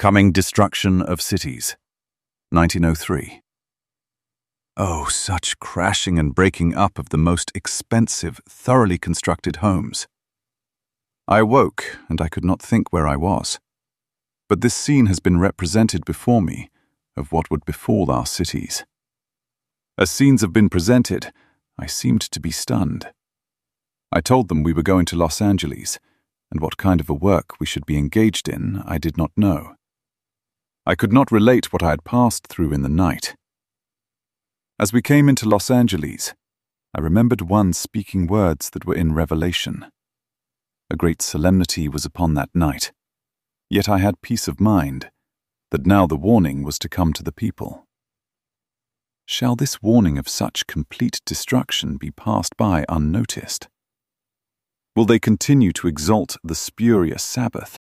Coming Destruction of Cities, 1903. Oh, such crashing and breaking up of the most expensive, thoroughly constructed homes. I awoke, and I could not think where I was. But this scene has been represented before me of what would befall our cities. As scenes have been presented, I seemed to be stunned. I told them we were going to Los Angeles, and what kind of a work we should be engaged in I did not know. I could not relate what I had passed through in the night. As we came into Los Angeles, I remembered one speaking words that were in Revelation. A great solemnity was upon that night, yet I had peace of mind that now the warning was to come to the people. Shall this warning of such complete destruction be passed by unnoticed? Will they continue to exalt the spurious Sabbath,